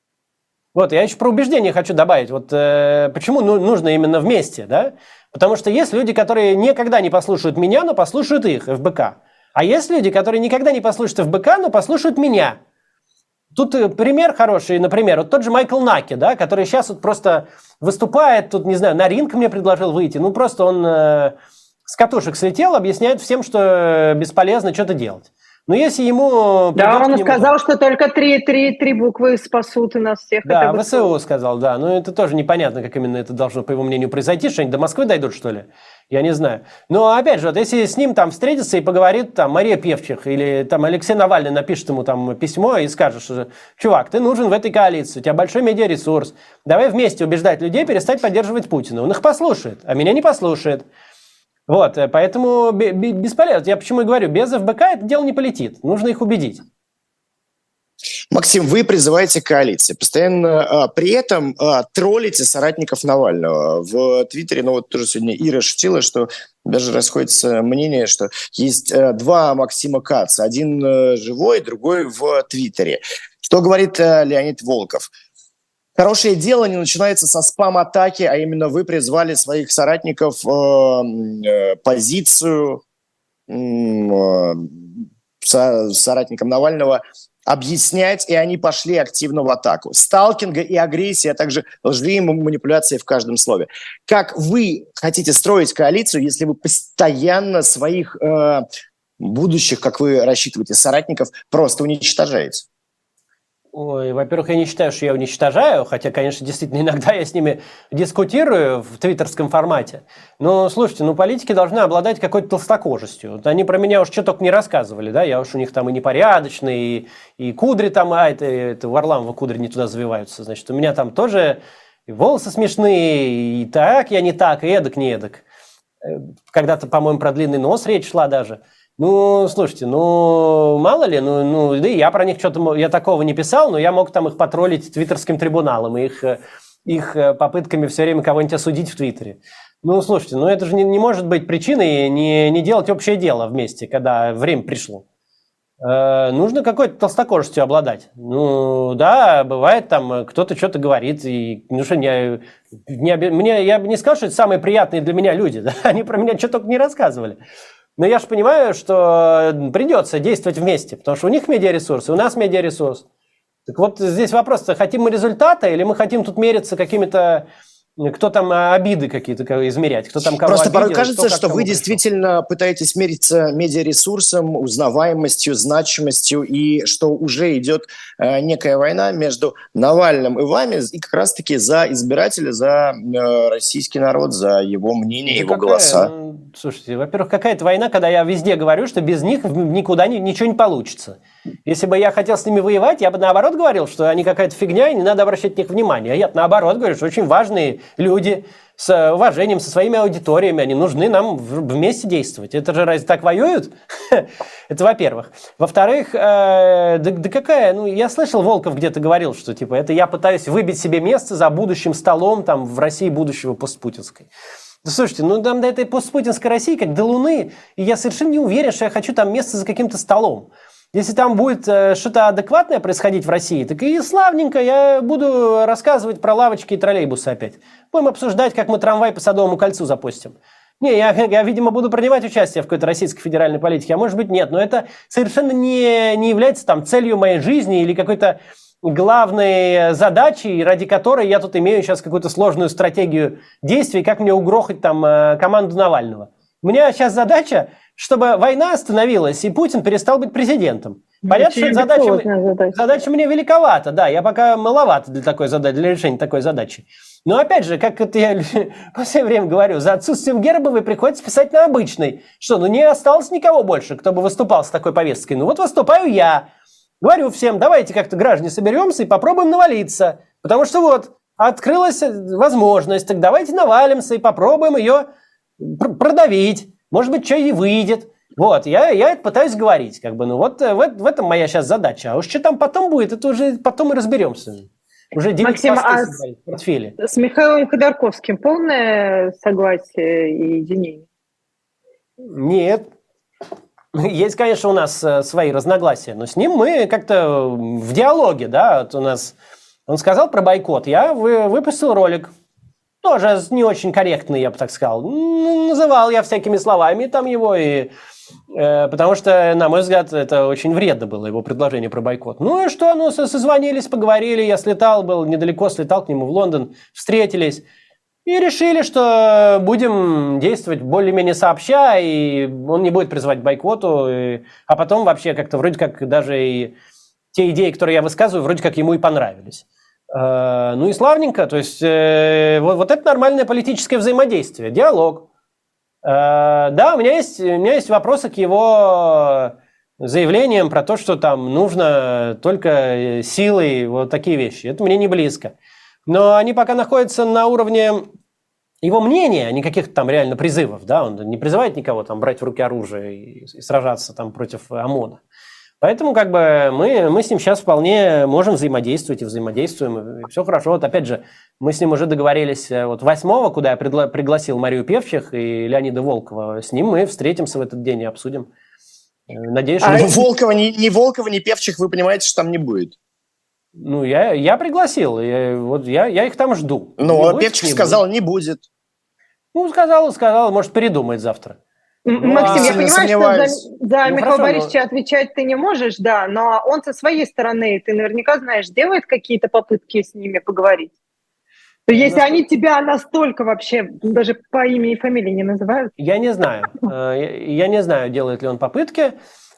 Вот, я еще про убеждение хочу добавить. Вот э, почему ну, нужно именно вместе, да? Потому что есть люди, которые никогда не послушают меня, но послушают их, ФБК. А есть люди, которые никогда не послушают ФБК, но послушают меня. Тут пример хороший, например, вот тот же Майкл Наки, да, который сейчас вот просто выступает, тут, не знаю, на ринг мне предложил выйти. Ну, просто он э, с катушек слетел, объясняет всем, что бесполезно что-то делать. Но если ему... Да, он нему... сказал, что только три, три, три буквы спасут и нас всех. Да, ВСУ сказал, да. Но это тоже непонятно, как именно это должно, по его мнению, произойти. Что они до Москвы дойдут, что ли? Я не знаю. Но, опять же, вот если с ним там встретится и поговорит там Мария Певчих или там Алексей Навальный напишет ему там письмо и скажет, что, чувак, ты нужен в этой коалиции, у тебя большой медиаресурс, давай вместе убеждать людей перестать поддерживать Путина. Он их послушает, а меня не послушает. Вот, поэтому бесполезно. Я почему и говорю, без ФБК это дело не полетит. Нужно их убедить. Максим, вы призываете коалиции, постоянно а, при этом а, троллите соратников Навального. В Твиттере, ну вот тоже сегодня Ира шутила, что даже расходится мнение, что есть а, два Максима Каца. Один а, живой, другой в Твиттере. Что говорит а, Леонид Волков? Хорошее дело не начинается со спам-атаки, а именно вы призвали своих соратников э, э, позицию э, со, соратникам Навального объяснять, и они пошли активно в атаку. Сталкинга и агрессия, а также лживые манипуляции в каждом слове. Как вы хотите строить коалицию, если вы постоянно своих э, будущих, как вы рассчитываете, соратников просто уничтожаете? Ой, во-первых, я не считаю, что я уничтожаю, хотя, конечно, действительно, иногда я с ними дискутирую в твиттерском формате. Но, слушайте, ну, политики должны обладать какой-то толстокожестью. Вот они про меня уж что только не рассказывали, да, я уж у них там и непорядочный, и, и кудри там, а это, это Варламова кудри не туда завиваются, значит, у меня там тоже и волосы смешные, и так я не так, и эдак не эдак. Когда-то, по-моему, про длинный нос речь шла даже. Ну, слушайте, ну, мало ли, ну, ну, да и я про них что-то, я такого не писал, но я мог там их потроллить твиттерским трибуналом, и их их попытками все время кого-нибудь осудить в Твиттере. Ну, слушайте, ну это же не, не может быть причиной не, не делать общее дело вместе, когда время пришло. Э, нужно какой-то толстокожестью обладать. Ну, да, бывает там, кто-то что-то говорит, и, ну что, не, не, мне, я бы не сказал, что это самые приятные для меня люди, да? Они про меня что только не рассказывали. Но я же понимаю, что придется действовать вместе, потому что у них медиаресурсы, у нас медиаресурс. Так вот здесь вопрос, хотим мы результата или мы хотим тут мериться какими-то... Кто там обиды какие-то измерять, кто там кого Просто обидел, порой кажется, кто что вы пришел. действительно пытаетесь мериться медиаресурсом, узнаваемостью, значимостью, и что уже идет э, некая война между Навальным и вами, и как раз-таки за избирателя, за э, российский народ, за его мнение, Да его какая, голоса. Ну, слушайте, во-первых, какая-то война, когда я везде говорю, что без них никуда ни, ничего не получится. Если бы я хотел с ними воевать, я бы наоборот говорил, что они какая-то фигня, и не надо обращать на них внимание. А я наоборот говорю, что очень важные люди с уважением, со своими аудиториями, они нужны нам вместе действовать. Это же разве так воюют? Это во-первых. Во-вторых, да, да какая, ну я слышал, Волков где-то говорил, что типа это я пытаюсь выбить себе место за будущим столом там в России будущего постпутинской. Да слушайте, ну там до этой постпутинской России как до Луны, и я совершенно не уверен, что я хочу там место за каким-то столом. Если там будет э, что-то адекватное происходить в России, так и славненько я буду рассказывать про лавочки и троллейбусы опять. Будем обсуждать, как мы трамвай по Садовому кольцу запустим. Не, я, я, видимо, буду принимать участие в какой-то российской федеральной политике, а может быть нет. Но это совершенно не, не является там целью моей жизни или какой-то главной задачей, ради которой я тут имею сейчас какую-то сложную стратегию действий, как мне угрохать там э, команду Навального. У меня сейчас задача, чтобы война остановилась, и Путин перестал быть президентом. Понятно, что задача, задача. задача мне великовата, да, я пока маловато для, такой задачи, для решения такой задачи. Но опять же, как это я по всем время говорю, за отсутствием Гербовой приходится писать на обычной. Что, ну не осталось никого больше, кто бы выступал с такой повесткой. Ну вот выступаю я. Говорю всем, давайте как-то, граждане, соберемся и попробуем навалиться. Потому что вот открылась возможность, так давайте навалимся и попробуем ее продавить. Может быть, что и выйдет. Вот, я, я это пытаюсь говорить. Как бы, ну вот в, в этом моя сейчас задача. А уж что там потом будет, это уже потом и разберемся. Уже Максим, а с, в портфеле. С Михаилом Ходорковским полное согласие и единение? Нет. Есть, конечно, у нас свои разногласия, но с ним мы как-то в диалоге, да, вот у нас, он сказал про бойкот, я вы, выпустил ролик, тоже не очень корректный, я бы так сказал, называл я всякими словами там его, и, э, потому что, на мой взгляд, это очень вредно было, его предложение про бойкот. Ну и что, ну, созвонились, поговорили, я слетал, был недалеко, слетал к нему в Лондон, встретились. И решили, что будем действовать более-менее сообща, и он не будет призывать к бойкоту. И... А потом вообще как-то вроде как даже и те идеи, которые я высказываю, вроде как ему и понравились. Э, ну и славненько. То есть э, вот, вот это нормальное политическое взаимодействие, диалог. Э, да, у меня есть, у меня есть вопросы к его заявлениям про то, что там нужно только силой, вот такие вещи. Это мне не близко. Но они пока находятся на уровне его мнения, а не каких-то там реально призывов. Да? Он не призывает никого там брать в руки оружие и, и сражаться там против ОМОНа. Поэтому как бы мы, мы с ним сейчас вполне можем взаимодействовать и взаимодействуем. И все хорошо. Вот опять же, мы с ним уже договорились вот восьмого, куда я пригла- пригласил Марию Певчих и Леонида Волкова. С ним мы встретимся в этот день и обсудим. Надеюсь, что... А Волкова, ни, ни Волкова, ни Певчих, вы понимаете, что там не будет. Ну, я, я пригласил, я, вот я, я их там жду. Но Певчих сказал, не будет. Ну, сказал, сказал, может, передумает завтра. Ну, Максим, я понимаю, сомневаюсь. что за, за ну, Михаила хорошо, Борисовича но... отвечать ты не можешь, да, но он со своей стороны, ты наверняка знаешь, делает какие-то попытки с ними поговорить. То если ну, они тебя настолько вообще даже по имени и фамилии не называют? Я не знаю. Я не знаю, делает ли он попытки.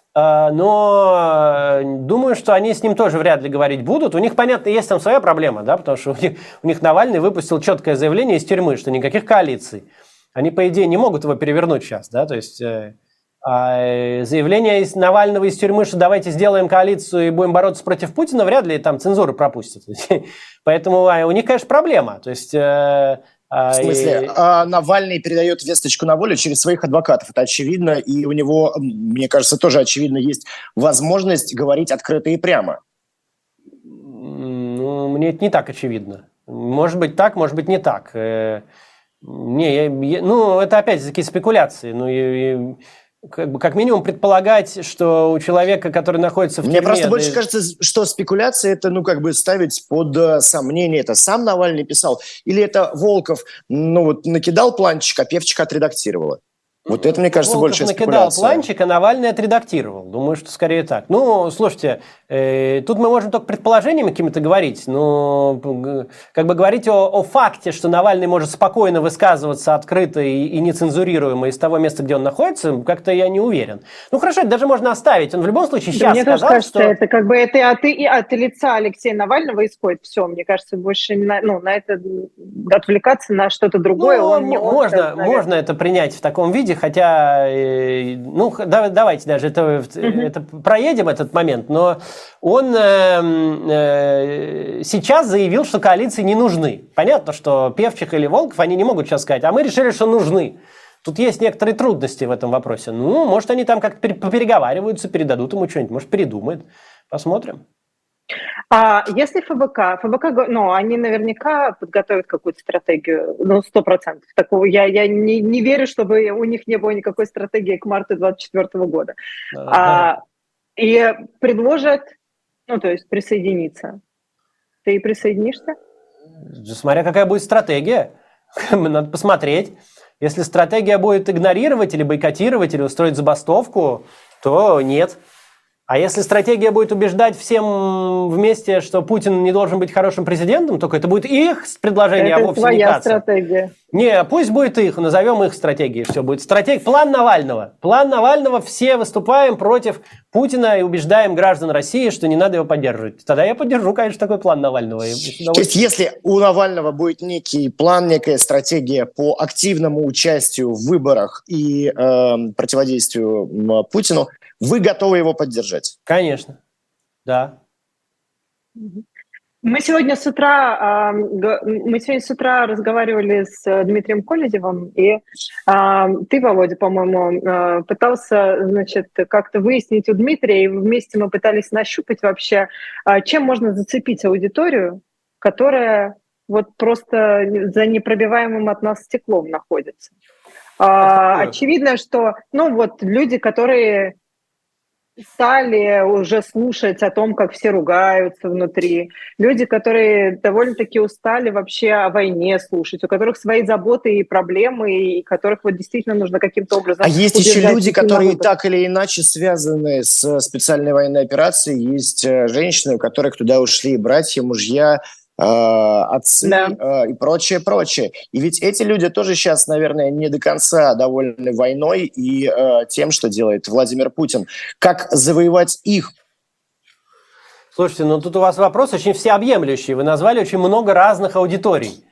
Но думаю, что они с ним тоже вряд ли говорить будут. У них, понятно, есть там своя проблема, да, потому что у них, у них Навальный выпустил четкое заявление из тюрьмы, что никаких коалиций. Они, по идее, не могут его перевернуть сейчас, да, то есть э, э, заявление из Навального из тюрьмы, что давайте сделаем коалицию и будем бороться против Путина, вряд ли там цензуру пропустят. Поэтому у них, конечно, проблема. То есть... Э, В смысле, и... а Навальный передает весточку на волю через своих адвокатов, это очевидно, и у него, мне кажется, тоже очевидно есть возможность говорить открыто и прямо. Ну, мне это не так очевидно. Может быть так, может быть не так. Не, я, я, ну, это опять такие спекуляции. Ну, и, и, как, бы, как минимум предполагать, что у человека, который находится в Мне тюрьме... просто да, больше кажется, что спекуляции это, ну, как бы ставить под uh, сомнение. Это сам Навальный писал? Или это Волков, ну, вот накидал планчик, а Певчик отредактировала? Вот это, мне кажется, Волков больше накидал спекуляция. планчик, а Навальный отредактировал. Думаю, что скорее так. Ну, слушайте, э, тут мы можем только предположениями какими-то говорить, но как бы говорить о, о факте, что Навальный может спокойно высказываться открыто и, и нецензурируемо из того места, где он находится, как-то я не уверен. Ну, хорошо, это даже можно оставить. Он в любом случае сейчас да, мне сказал, тоже кажется, что... это как бы это от, и от лица Алексея Навального исходит. Все, мне кажется, больше на, ну, на это отвлекаться на что-то другое. Ну, он, он можно, сейчас, можно это принять в таком виде, хотя, э, ну, да, давайте даже это, uh-huh. это проедем этот момент, но он э, э, сейчас заявил, что коалиции не нужны. Понятно, что Певчих или Волков, они не могут сейчас сказать, а мы решили, что нужны. Тут есть некоторые трудности в этом вопросе. Ну, может, они там как-то попереговариваются, передадут ему что-нибудь, может, передумают. Посмотрим. А если ФБК, ФБК, ну, они наверняка подготовят какую-то стратегию, ну, сто процентов. Такого я, я не, не верю, чтобы у них не было никакой стратегии к марту двадцать четвёртого года. А, и предложат, ну, то есть присоединиться. Ты присоединишься? Смотря какая будет стратегия. Надо посмотреть. Если стратегия будет игнорировать или бойкотировать, или устроить забастовку, то нет. А если стратегия будет убеждать всем вместе, что Путин не должен быть хорошим президентом, только это будет их предложение, это а вовсе твоя не Каца. Стратегия. Не, пусть будет их, назовем их стратегией. Все будет. Стратег... План Навального. План Навального, все выступаем против Путина и убеждаем граждан России, что не надо его поддерживать. Тогда я поддержу, конечно, такой план Навального. То есть, если у Навального будет некий план, некая стратегия по активному участию в выборах и э, противодействию Путину, вы готовы его поддержать? Конечно, да. Мы сегодня с утра мы сегодня с утра разговаривали с Дмитрием Колезевым, и ты, Володя, по-моему, пытался, значит, как-то выяснить у Дмитрия, и вместе мы пытались нащупать вообще, чем можно зацепить аудиторию, которая вот просто за непробиваемым от нас стеклом находится. Очевидно, что, ну вот, люди, которые стали уже слушать о том, как все ругаются внутри. Люди, которые довольно-таки устали вообще о войне слушать, у которых свои заботы и проблемы, и которых вот действительно нужно каким-то образом... А есть еще люди, которые так или иначе связаны с специальной военной операцией. Есть женщины, у которых туда ушли братья, мужья, отцы, да, и прочее, прочее. И ведь эти люди тоже сейчас, наверное, не до конца довольны войной и э, тем, что делает Владимир Путин. Как завоевать их? Слушайте, ну тут у вас вопрос очень всеобъемлющий. Вы назвали очень много разных аудиторий.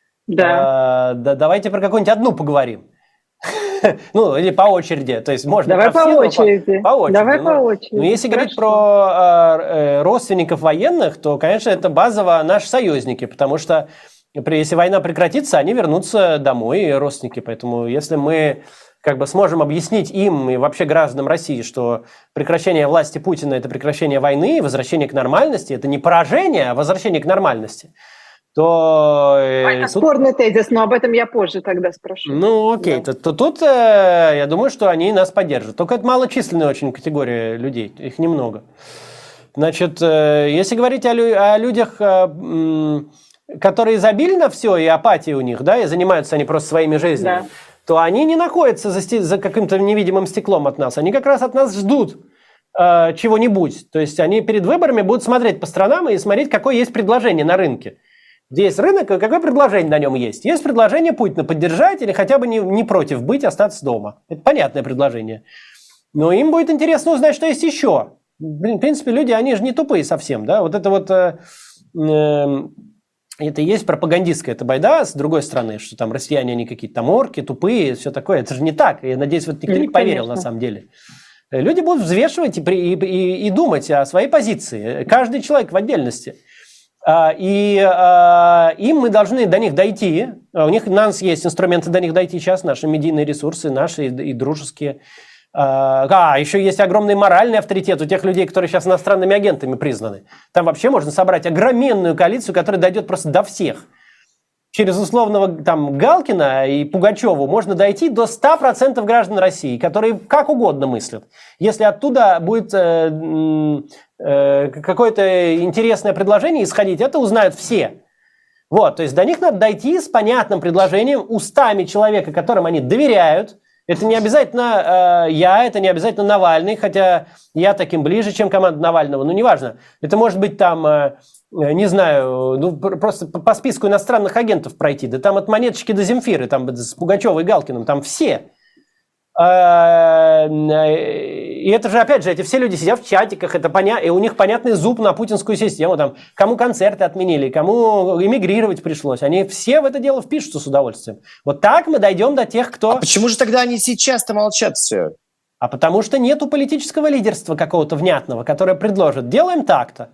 Да. А, да давайте про какую-нибудь одну поговорим. Ну, или по очереди. То есть можно Давай по очереди. По, по очереди. Давай ну, по очереди. Ну, если Хорошо. говорить про э, родственников военных, то, конечно, это базово наши союзники, потому что если война прекратится, они вернутся домой, родственники. Поэтому если мы как бы сможем объяснить им и вообще гражданам России, что прекращение власти Путина – это прекращение войны, возвращение к нормальности, это не поражение, а возвращение к нормальности, то... Это тут... спорный тезис, но об этом я позже тогда спрошу. Ну, окей, да. то, то тут э, я думаю, что они нас поддержат. Только это малочисленная очень категория людей, их немного. Значит, э, если говорить о, лю- о людях, э, м- которые забили на все, и апатия у них, да, и занимаются они просто своими жизнями, да, то они не находятся за, сти- за каким-то невидимым стеклом от нас. Они как раз от нас ждут э, чего-нибудь. То есть они перед выборами будут смотреть по сторонам и смотреть, какое есть предложение на рынке. Где есть рынок, какое предложение на нем есть? Есть предложение Путина поддержать или хотя бы не, не против быть, остаться дома. Это понятное предложение. Но им будет интересно узнать, что есть еще. Блин, в принципе, люди, они же не тупые совсем. Да? Вот это вот... Э, э, это и есть пропагандистская эта байда, с другой стороны, что там россияне, они какие-то там орки, тупые, все такое. Это же не так. Я надеюсь, вот никто не поверил на самом деле. Люди будут взвешивать и, и, и, и думать о своей позиции. Каждый человек в отдельности. И э, им мы должны до них дойти. У них у нас есть инструменты до них дойти сейчас, наши медийные ресурсы, наши и, и дружеские. А, еще есть огромный моральный авторитет у тех людей, которые сейчас иностранными агентами признаны. Там вообще можно собрать огроменную коалицию, которая дойдет просто до всех. Через условного там Галкина и Пугачеву можно дойти до ста процентов граждан России, которые как угодно мыслят. Если оттуда будет э, э, какое-то интересное предложение исходить, это узнают все. Вот, то есть до них надо дойти с понятным предложением, устами человека, которым они доверяют. Это не обязательно э, я, это не обязательно Навальный, хотя я таким ближе, чем команда Навального, но неважно. Это может быть там, э, не знаю, ну, просто по списку иностранных агентов пройти, да там от Монеточки до Земфиры, там с Пугачевой и Галкиным, там все. И это же, опять же, эти все люди сидят в чатиках, это поня... и у них понятный зуб на путинскую систему, там, кому концерты отменили, кому эмигрировать пришлось. Они все в это дело впишутся с удовольствием. Вот так мы дойдем до тех, кто... А почему же тогда они сейчас-то молчат все? А потому что нету политического лидерства какого-то внятного, которое предложит, делаем так-то.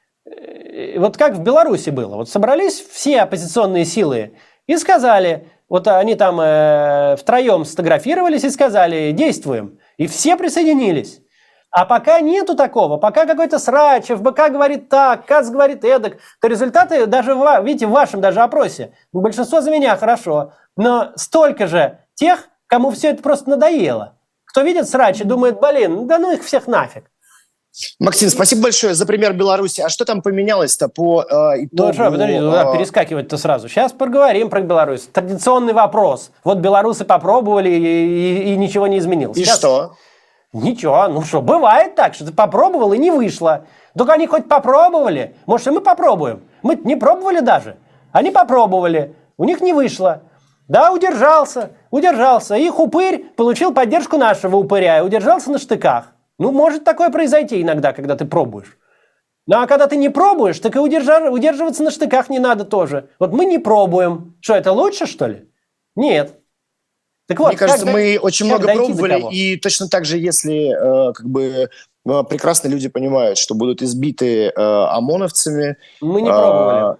Вот как в Беларуси было. Вот собрались все оппозиционные силы и сказали... Вот они там э, втроем сфотографировались и сказали, действуем. И все присоединились. А пока нету такого, пока какой-то срач, ФБК говорит так, КАЦ говорит эдак, то результаты даже, в, видите, в вашем даже опросе, ну, большинство за меня хорошо, но столько же тех, кому все это просто надоело. Кто видит срач и думает, блин, да ну их всех нафиг. Максим, спасибо большое за пример Беларуси. А что там поменялось-то по э, итогу? Ну что, подожди, ну, да, перескакивать-то сразу. Сейчас поговорим про Беларусь. Традиционный вопрос. Вот белорусы попробовали, и, и, и ничего не изменилось. И Сейчас... что? Ничего, ну что, бывает так, что ты попробовал и не вышло. Только они хоть попробовали. Может, и мы попробуем. Мы не пробовали даже. Они попробовали, у них не вышло. Да, удержался, удержался. Их упырь получил поддержку нашего упыря и удержался на штыках. Ну, может такое произойти иногда, когда ты пробуешь. Ну, а когда ты не пробуешь, так и удержа... удерживаться на штыках не надо тоже. Вот мы не пробуем. Что, это лучше, что ли? Нет. Так вот, мне кажется, как, мы очень как много пробовали, и точно так же, если э, как бы э, прекрасно люди понимают, что будут избиты э, ОМОНовцами. Мы не пробовали. Э...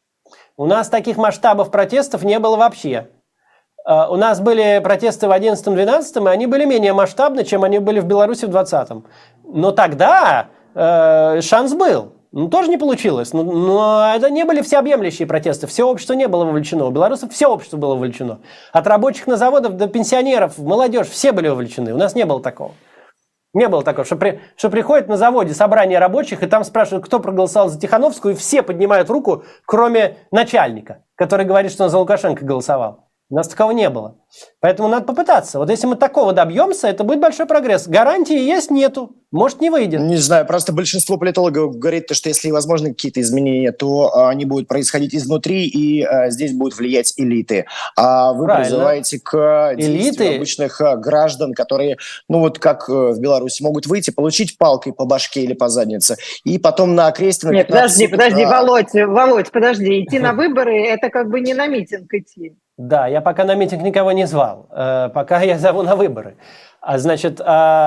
У нас таких масштабов протестов не было вообще. Uh, у нас были протесты в одиннадцатом-двенадцатом, и они были менее масштабны, чем они были в Беларуси в двадцатом. Но тогда uh, шанс был. Ну, тоже не получилось. Но, но это не были всеобъемлющие протесты. Все общество не было вовлечено. У белорусов все общество было вовлечено. От рабочих на заводах до пенсионеров, молодежь, все были вовлечены. У нас не было такого. Не было такого, что, при, что приходит на заводе собрание рабочих, и там спрашивают, кто проголосовал за Тихановскую, и все поднимают руку, кроме начальника, который говорит, что он за Лукашенко голосовал. У нас такого не было. Поэтому надо попытаться. Вот если мы такого добьемся, это будет большой прогресс. Гарантии есть, нету. Может, не выйдет. Не знаю, просто большинство политологов говорит, что если возможны какие-то изменения, то а, они будут происходить изнутри, и а, здесь будут влиять элиты. А вы Правильно. призываете к действию элиты обычных а, граждан, которые, ну вот как а, в Беларуси, могут выйти, получить палкой по башке или по заднице, и потом на окрестина... Нет, подожди, подожди, а... Володь, Володь, подожди. Идти на выборы – это как бы не на митинг идти. Да, я пока на митинг никого не звал. Э, пока я зову на выборы. А значит,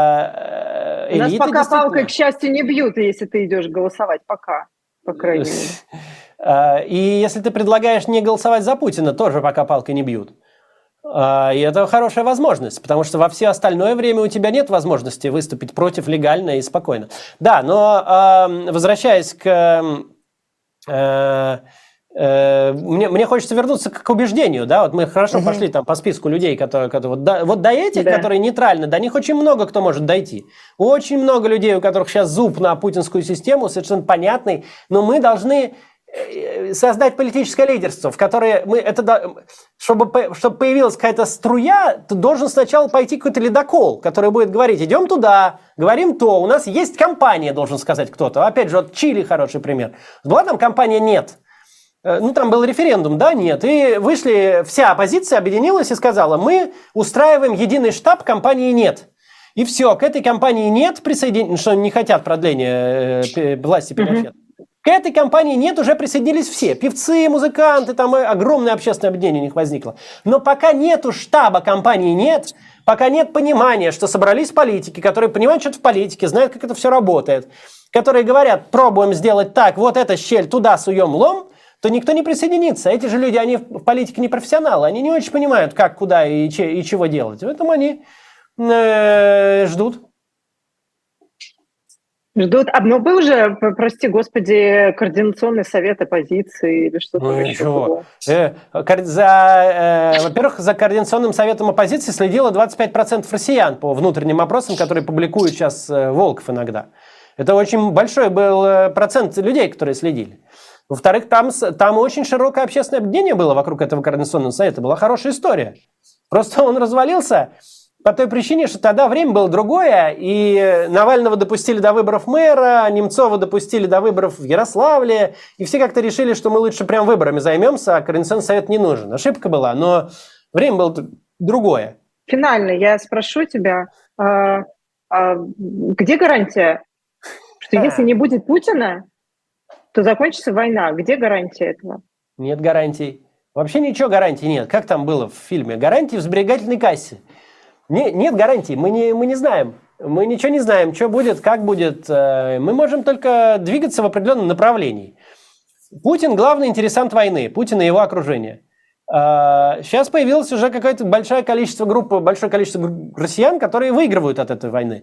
э, элиты... У нас пока действительно... палкой, к счастью, не бьют, если ты идешь голосовать. Пока, по крайней мере. И если ты предлагаешь не голосовать за Путина, тоже пока палкой не бьют. И это хорошая возможность, потому что во все остальное время у тебя нет возможности выступить против легально и спокойно. Да, но возвращаясь к... Мне, мне хочется вернуться к, к убеждению, да, вот мы хорошо угу. пошли там по списку людей, которые, которые вот, до, вот до этих, да. которые нейтральны, до них очень много кто может дойти. Очень много людей, у которых сейчас зуб на путинскую систему, совершенно понятный, но мы должны создать политическое лидерство, в которое мы, это, чтобы, чтобы появилась какая-то струя, ты должен сначала пойти какой-то ледокол, который будет говорить, идем туда, говорим то, у нас есть компания, должен сказать кто-то. Опять же, вот Чили хороший пример. Была там компания «Нет». Ну, там был референдум, да, нет. И вышли, вся оппозиция объединилась и сказала, мы устраиваем единый штаб компании «Нет». И все, к этой компании «Нет» присоединились, что не хотят продления э, власти Пиночета. Mm-hmm. К этой компании «Нет» уже присоединились все. Певцы, музыканты, там огромное общественное объединение у них возникло. Но пока нету штаба компании «Нет», пока нет понимания, что собрались политики, которые понимают что-то в политике, знают, как это все работает, которые говорят, пробуем сделать так, вот эта щель, туда суем лом, то никто не присоединится. Эти же люди, они в политике не профессионалы, они не очень понимают, как, куда и, че, и чего делать. Поэтому они Э, ждут. Ждут. А ну, был же, прости господи, координационный совет оппозиции или что-то Ну еще ничего. было. Э, кор- за, э, во-первых, за координационным советом оппозиции следило двадцать пять процентов россиян по внутренним опросам, которые публикуют сейчас э, Волков иногда. Это очень большой был э, процент людей, которые следили. Во-вторых, там, с- там очень широкое общественное объединение было вокруг этого координационного совета. Была хорошая история. Просто он развалился по той причине, что тогда время было другое, и Навального допустили до выборов мэра, Немцова допустили до выборов в Ярославле, и все как-то решили, что мы лучше прям выборами займемся, а Координационный совет не нужен. Ошибка была, но время было другое. Финально я спрошу тебя, а, а, где гарантия, что если не будет Путина, то закончится война? Где гарантия этого? Нет гарантий. Вообще ничего гарантий нет. Как там было в фильме? Гарантии в сберегательной кассе. Не, нет гарантий, мы не, мы не знаем. Мы ничего не знаем, что будет, как будет. Мы можем только двигаться в определенном направлении. Путин – главный интересант войны, Путин и его окружение. Сейчас появилось уже какое-то большое количество групп, большое количество россиян, которые выигрывают от этой войны.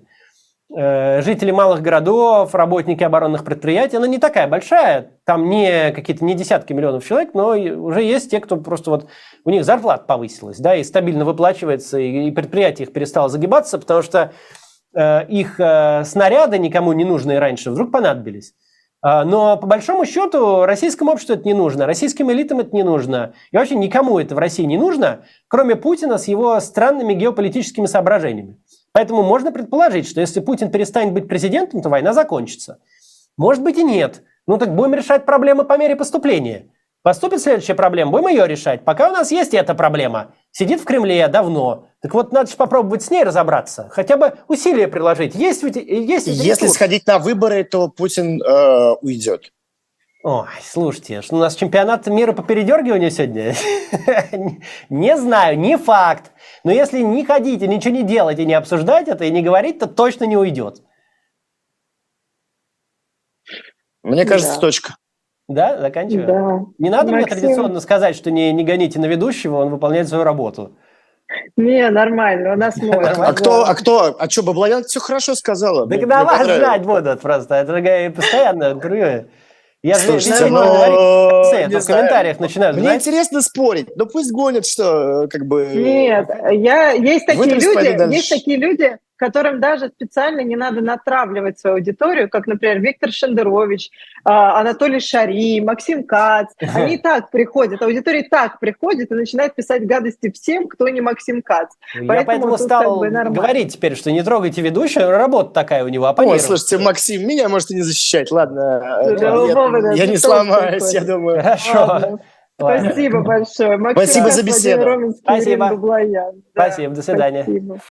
Жители малых городов, работники оборонных предприятий, она не такая большая, там не какие-то не десятки миллионов человек, но уже есть те, кто просто вот у них зарплата повысилась, да, и стабильно выплачивается, и предприятие их перестало загибаться, потому что э, их э, снаряды, никому не нужные раньше, вдруг понадобились. Но по большому счету российскому обществу это не нужно, российским элитам это не нужно, и вообще никому это в России не нужно, кроме Путина с его странными геополитическими соображениями. Поэтому можно предположить, что если Путин перестанет быть президентом, то война закончится. Может быть и нет. Ну так будем решать проблемы по мере поступления. Поступит следующая проблема, будем ее решать. Пока у нас есть эта проблема. Сидит в Кремле давно. Так вот, надо же попробовать с ней разобраться. Хотя бы усилия приложить. Есть ведь, есть ведь Если ресурс. сходить на выборы, то Путин э, уйдет. Ой, слушайте, что у нас чемпионат мира по передергиванию сегодня? Не знаю, не факт. Но если не ходить и ничего не делать, и не обсуждать это, и не говорить, то точно не уйдет. Мне кажется, Да. точка. Да, заканчиваю. Да. Не надо мне Максим. традиционно сказать, что не, не гоните на ведущего, он выполняет свою работу. Не, нормально, у нас можно. А кто, а кто, а что, Баблоян все хорошо сказала? Так Мне- на мне вас понравилось. знать будут просто. Это же постоянно интервью. Я же Слушайте, видимо, ну, говорить в конце, не а то в знаю. комментариях начинают. Мне знаете, интересно спорить. Ну пусть гонят, что э, как бы... Нет, я, есть такие Вытряс, пойду люди, дальше. есть такие люди, которым даже специально не надо натравливать свою аудиторию, как, например, Виктор Шендерович, а, Анатолий Шари, Максим Кац. Они и так приходят, аудитория и так приходит и начинает писать гадости всем, кто не Максим Кац. Я поэтому тут стал как бы нормально. говорить теперь, что не трогайте ведущего, работа такая у него, Ой, оппонировать. слушайте, Максим, меня можете не защищать, ладно. Да, э, у я, Вовы, да, я ты не тоже сломаюсь, приходишь. я думаю. Хорошо. Ладно. Ладно. Спасибо большое. Максим Спасибо Кац, за Владимир беседу. Роменский, Спасибо. Ирина Баблоян. Да, Спасибо, до свидания. Спасибо.